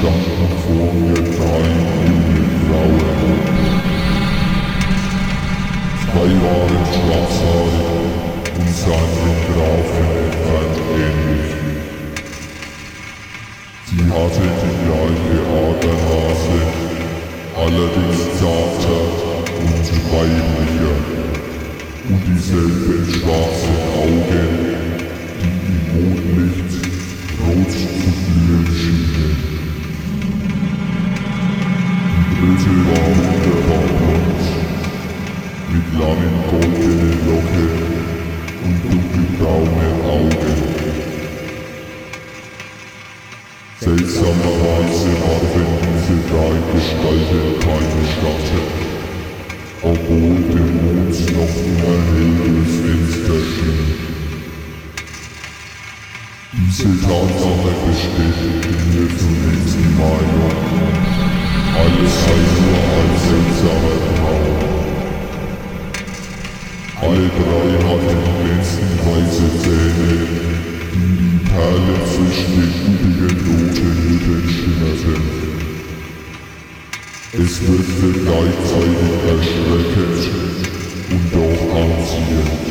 standen vor mir 3 junge Frauen. 2 waren schwarzhaarig und sahen dem Grafen entfernt ähnlich. Sie hatte die gleiche Adernase, allerdings zarter und weiblicher, und dieselben schwarzen Augen, die im Mondlicht rot zu glühen schienen. Die dritte war wunderbar blond, mit langen goldenen Locken und dunkelbraunen Augen. Seltsamerweise warfen diese 3 Gestalten keine Schatten, obwohl der Mond noch immer hell durchs Fenster schien. Diese Tatsache bestätigte mir zunächst die Meinung, alles sei nur ein seltsamer Traum. Alle 3 hatten glänzend weiße Zähne, die wie Perlen zwischen den üppigen roten Lippen schimmerten. Es wirkte gleichzeitig erschreckend und doch anziehend.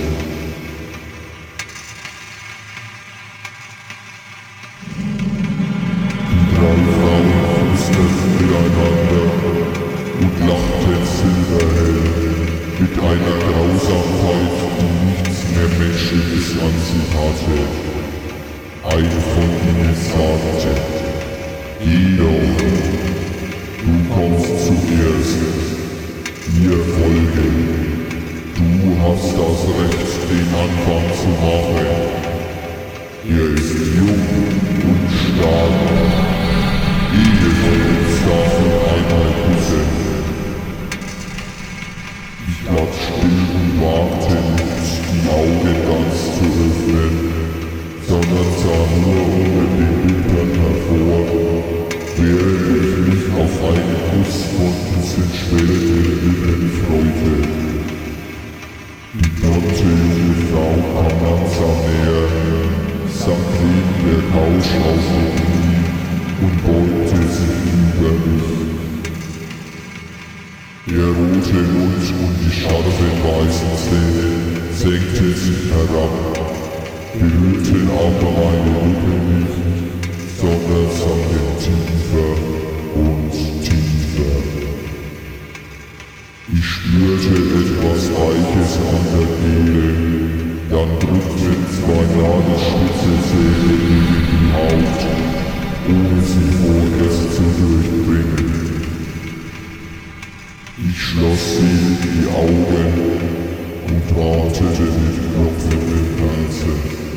Die 3 Frauen flüsterten miteinander und lachten silberhell mit einer Grausamkeit, die nichts mehr Menschliches an sie hatte. Eine von ihnen sagte: Geh doch, du kommst zuerst, wir folgen. Du hast das Recht, den Anfang zu machen. Er ist jung und stark. Jede von uns darf ihn einmal küssen. Ich lag still und wagte nicht, die Augen ganz zu öffnen, sondern sah nur unter den Wimpern hervor, während ich mich auf einen Kuss von diesen schwellenden Lippen freute. Die blonde junge Frau kam langsam näher, sank neben der Couch auf den Knie und beugte sich über mich. Der rote Mund und die scharfen weißen Zähne senkten sich herab, berührten aber meine Lippen nicht, sondern sanken tiefer und tiefer. Ich spürte etwas Weiches an der Kehle, dann drückten 2 nadelspitze Zähne gegen die Haut, ohne sie vorerst zu durchdringen. Ich schloss selig die Augen und wartete mit klopfenden Herzen.